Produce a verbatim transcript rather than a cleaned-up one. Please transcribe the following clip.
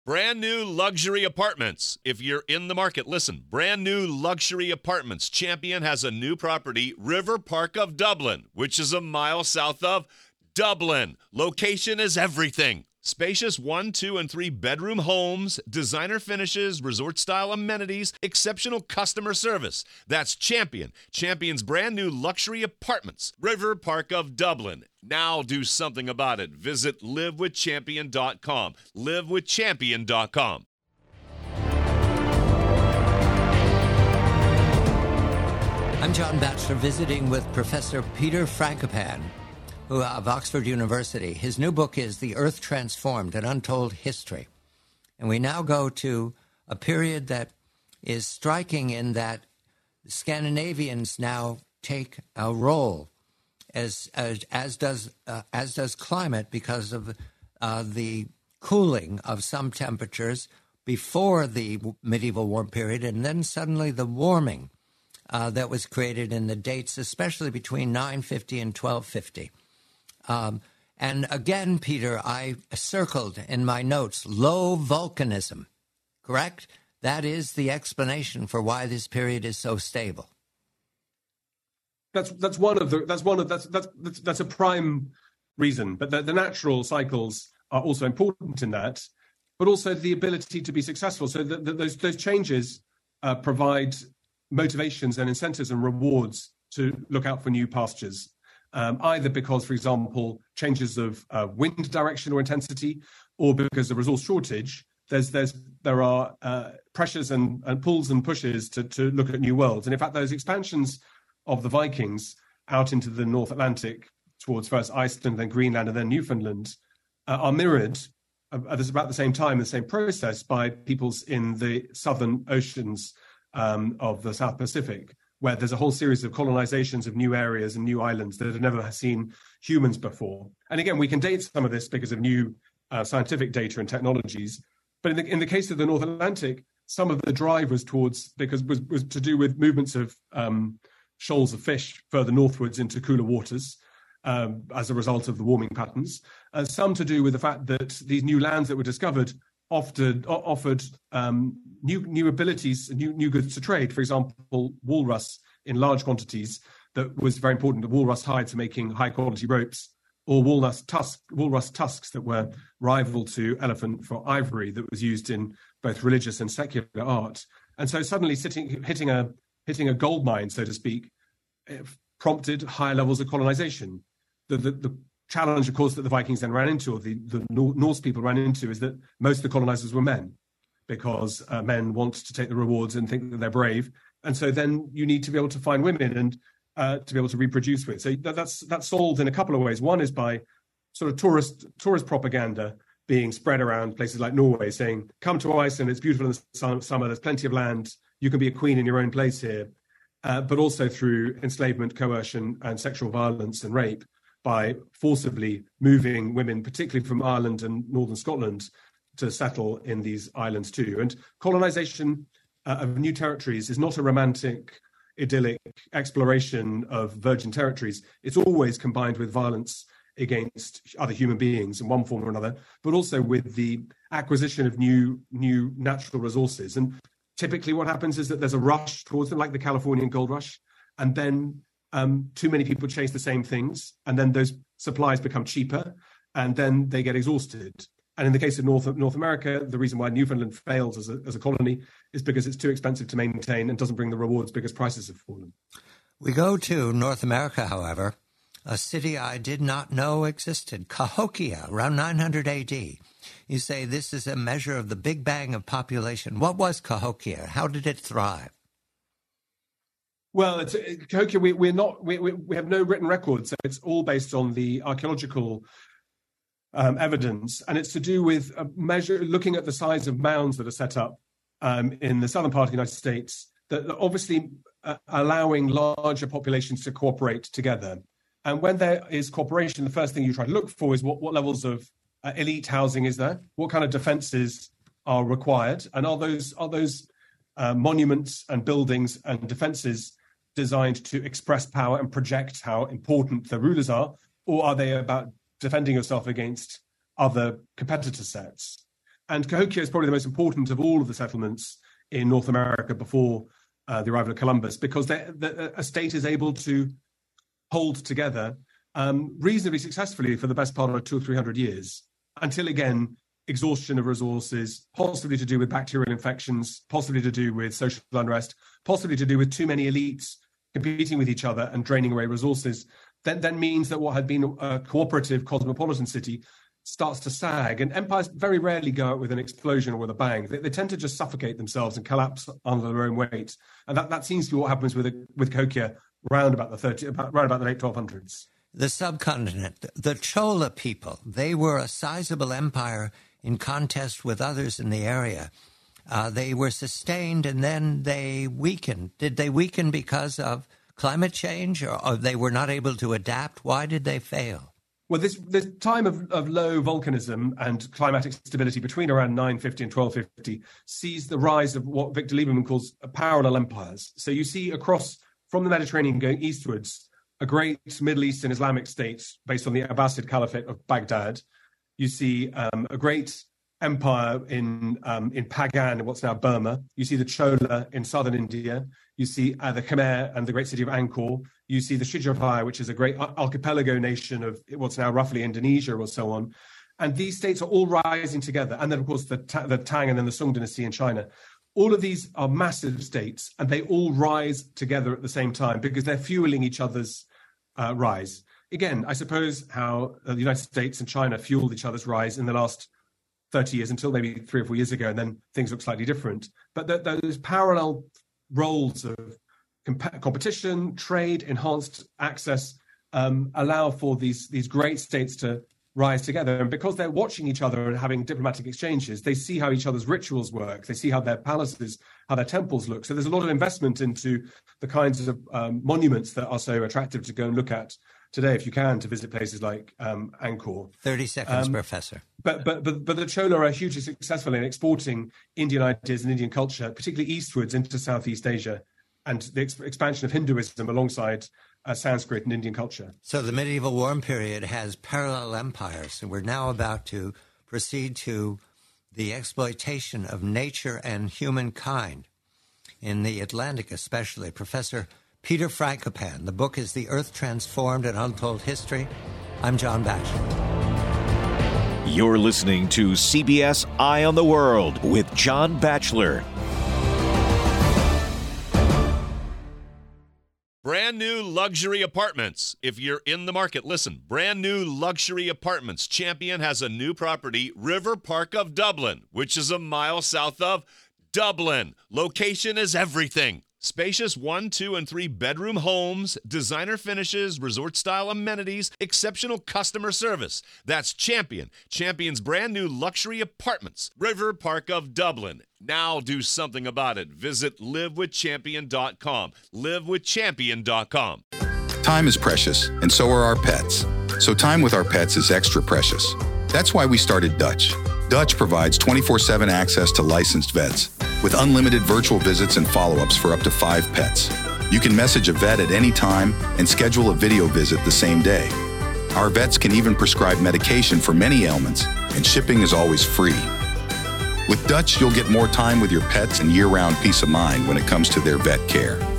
Brand new luxury apartments. If you're in the market, listen. Brand new luxury apartments. Champion has a new property, River Park of Dublin, which is a mile south of Dublin. Location is everything. Spacious one, two, and three bedroom homes, designer finishes, resort-style amenities, exceptional customer service. That's Champion. Champion's brand new luxury apartments. River Park of Dublin. Now do something about it. Visit live with champion dot com. live with champion dot com. I'm John Batchelor, visiting with Professor Peter Frankopan who, of Oxford University. His new book is The Earth Transformed, An Untold History. And we now go to a period that is striking in that Scandinavians now take a role, as as, as does uh, as does climate, because of uh, the cooling of some temperatures before the medieval warm period, and then suddenly the warming uh, that was created in the dates, especially between nine fifty and twelve fifty. Um, and again, Peter, I circled in my notes low volcanism, correct? That is the explanation for why this period is so stable. That's that's one of the that's one of that's that's that's, that's a prime reason. But the, the natural cycles are also important in that, but also the ability to be successful. So the, the, those those changes uh, provide motivations and incentives and rewards to look out for new pastures. Um, either because, for example, changes of uh, wind direction or intensity, or because of resource shortage, there's there's there are uh, pressures and, and pulls and pushes to to look at new worlds. And in fact, those expansions of the Vikings out into the North Atlantic towards first Iceland, then Greenland, and then Newfoundland uh, are mirrored uh, at about the same time, the same process, by peoples in the southern oceans um, of the South Pacific, where there's a whole series of colonizations of new areas and new islands that have never seen humans before. And again, we can date some of this because of new uh, scientific data and technologies. But in the, in the case of the North Atlantic, some of the drive was towards, because was, was to do with movements of um, shoals of fish further northwards into cooler waters um, as a result of the warming patterns. Uh, some to do with the fact that these new lands that were discovered often offered um, new new abilities, new new goods to trade. For example, walrus in large quantities that was very important. The walrus hides for making high quality ropes, or walrus tusk walrus tusks that were rival to elephant for ivory that was used in both religious and secular art. And so suddenly, sitting hitting a hitting a gold mine, so to speak, prompted higher levels of colonization. The the, the challenge, of course, that the Vikings then ran into, or the, the Norse people ran into, is that most of the colonizers were men, because uh, men want to take the rewards and think that they're brave. And so then you need to be able to find women and uh, to be able to reproduce with. So that, that's that's solved in a couple of ways. One is by sort of tourist tourist propaganda being spread around places like Norway, saying, come to Iceland, it's beautiful in the summer, there's plenty of land, you can be a queen in your own place here. Uh, but also through enslavement, coercion, and sexual violence and rape, by forcibly moving women, particularly from Ireland and northern Scotland, to settle in these islands too. And colonization uh, of new territories is not a romantic, idyllic exploration of virgin territories. It's always combined with violence against other human beings in one form or another, but also with the acquisition of new, new natural resources. And typically what happens is that there's a rush towards them, like the Californian gold rush, and then Um, too many people chase the same things, and then those supplies become cheaper, and then they get exhausted. And in the case of North North America, the reason why Newfoundland fails as a, as a colony is because it's too expensive to maintain and doesn't bring the rewards because prices have fallen. We go to North America, however, a city I did not know existed, Cahokia, around nine hundred A D. You say this is a measure of the Big Bang of population. What was Cahokia? How did it thrive? Well, it's, it, Cahokia, we, we're not, we, we, we have no written records, so it's all based on the archaeological um, evidence, and it's to do with a measure, looking at the size of mounds that are set up um, in the southern part of the United States, that are obviously uh, allowing larger populations to cooperate together. And when there is cooperation, the first thing you try to look for is what, what levels of uh, elite housing is there, what kind of defenses are required, and are those are those uh, monuments and buildings and defenses designed to express power and project how important the rulers are, or are they about defending yourself against other competitor sets? And Cahokia is probably the most important of all of the settlements in North America before uh, the arrival of Columbus, because the, a state is able to hold together um, reasonably successfully for the best part of two or three hundred years, until again, exhaustion of resources, possibly to do with bacterial infections, possibly to do with social unrest, possibly to do with too many elites competing with each other and draining away resources, then, then means that what had been a cooperative cosmopolitan city starts to sag. And empires very rarely go out with an explosion or with a bang. They, they tend to just suffocate themselves and collapse under their own weight. And that, that seems to be what happens with with Cahokia round about the thirty, about, round about the late twelve hundreds. The subcontinent, the Chola people, they were a sizable empire in contest with others in the area. Uh, they were sustained and then they weakened. Did they weaken because of climate change, or, or they were not able to adapt? Why did they fail? Well, this, this time of, of low volcanism and climatic stability between around nine fifty and twelve fifty sees the rise of what Victor Lieberman calls parallel empires. So you see across from the Mediterranean going eastwards, a great Middle Eastern Islamic state based on the Abbasid Caliphate of Baghdad. You see um, a great empire in um, in Pagan, what's now Burma. You see the Chola in southern India. You see uh, the Khmer and the great city of Angkor. You see the Shijapaya, which is a great archipelago nation of what's now roughly Indonesia or so on. And these states are all rising together. And then, of course, the, the Tang and then the Song dynasty in China. All of these are massive states, and they all rise together at the same time because they're fueling each other's uh, rise. Again, I suppose how the United States and China fueled each other's rise in the last thirty years until maybe three or four years ago, and then things look slightly different. But th- those parallel roles of comp- competition, trade, enhanced access um, allow for these, these great states to rise together. And because they're watching each other and having diplomatic exchanges, they see how each other's rituals work. They see how their palaces, how their temples look. So there's a lot of investment into the kinds of um, monuments that are so attractive to go and look at today, if you can, to visit places like um, Angkor. thirty seconds, um, Professor. But, but but but the Chola are hugely successful in exporting Indian ideas and Indian culture, particularly eastwards into Southeast Asia, and the ex- expansion of Hinduism alongside uh, Sanskrit and Indian culture. So the medieval warm period has parallel empires, and we're now about to proceed to the exploitation of nature and humankind in the Atlantic especially. Professor Peter Frankopan. The book is The Earth Transformed, An Untold History. I'm John Batchelor. You're listening to C B S Eye on the World with John Batchelor. Brand new luxury apartments. If you're in the market, listen. Brand new luxury apartments. Champion has a new property, River Park of Dublin, which is a mile south of Dublin. Location is everything. Spacious one, two, and three bedroom homes, designer finishes, resort-style amenities, exceptional customer service. That's Champion. Champion's brand new luxury apartments. River Park of Dublin. Now do something about it. Visit live with champion dot com. live with champion dot com. Time is precious, and so are our pets. So time with our pets is extra precious. That's why we started Dutch. Dutch provides twenty-four seven access to licensed vets with unlimited virtual visits and follow-ups for up to five pets. You can message a vet at any time and schedule a video visit the same day. Our vets can even prescribe medication for many ailments, and shipping is always free. With Dutch, you'll get more time with your pets and year-round peace of mind when it comes to their vet care.